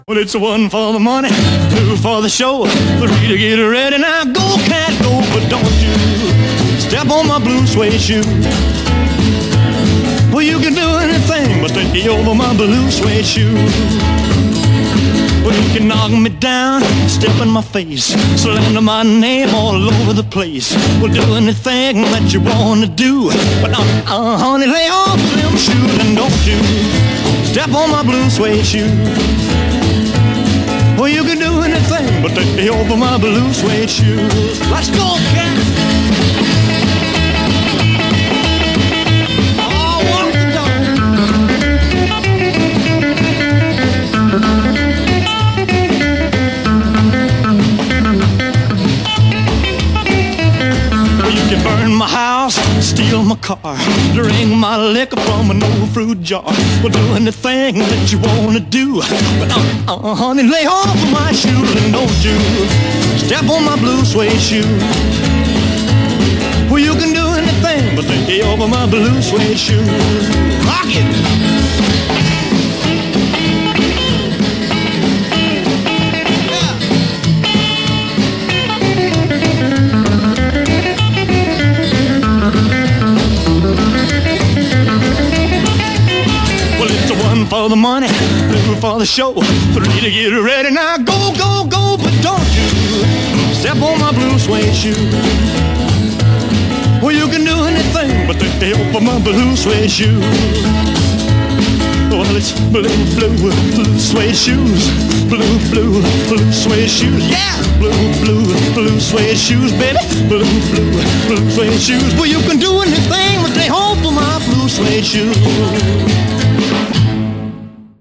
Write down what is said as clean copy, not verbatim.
Well, it's one for the money, two for the show, three to get ready. Now go, cat, go, but don't you step on my blue suede shoe. Well, you can do anything but take over my blue suede shoe. Well, you can knock me down, step in my face, slander my name all over the place. Well, do anything that you wanna do, but honey, lay off them shoes and don't you step on my blue suede shoe. Well, you can do anything but take over my blue suede shoes. Let's go, cat. Burn my house, steal my car, drink my liquor from an old fruit jar. Well, do anything that you wanna do, but honey, lay off of my shoes and don't you step on my blue suede shoe. Well, you can do anything but take over my blue suede shoe. Rock it! For the money, two for the show, three to get ready. Now go, go, go, but don't you step on my blue suede shoe. Well, you can do anything but take the help of my blue suede shoe. Well, it's blue, blue, blue suede shoes, blue, blue, blue suede shoes. Yeah, blue, blue, blue suede shoes, baby, blue, blue, blue suede shoes. Well, you can do anything but take hold of my blue suede shoes.